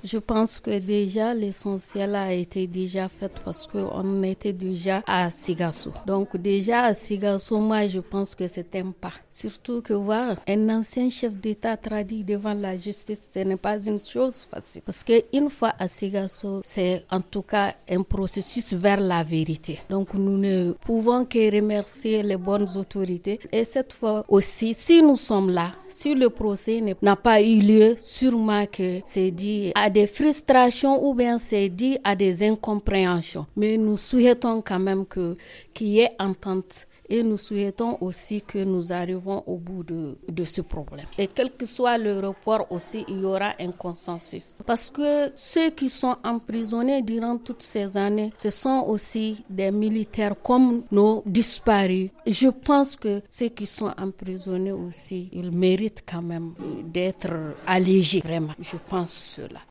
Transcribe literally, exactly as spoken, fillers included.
Je pense que déjà l'essentiel a été déjà fait parce qu'on était déjà à Sigasso. Donc déjà à Sigasso, moi je pense que c'est un pas. Surtout que voir un ancien chef d'État traduit devant la justice, ce n'est pas une chose facile. Parce qu'une fois à Sigasso, c'est en tout cas un processus vers la vérité. Donc nous ne pouvons que remercier les bonnes autorités. Et cette fois aussi, si nous sommes là, si le procès n'a pas eu lieu, sûrement que c'est dû à des frustrations ou bien c'est dû à des incompréhensions. Mais nous souhaitons quand même que, qu'il y ait entente. Et nous souhaitons aussi que nous arrivons au bout de, de ce problème. Et quel que soit le report aussi, il y aura un consensus. Parce que ceux qui sont emprisonnés durant toutes ces années, ce sont aussi des militaires comme nos disparus. Je pense que ceux qui sont emprisonnés aussi, ils méritent quand même d'être allégés, vraiment. Je pense cela.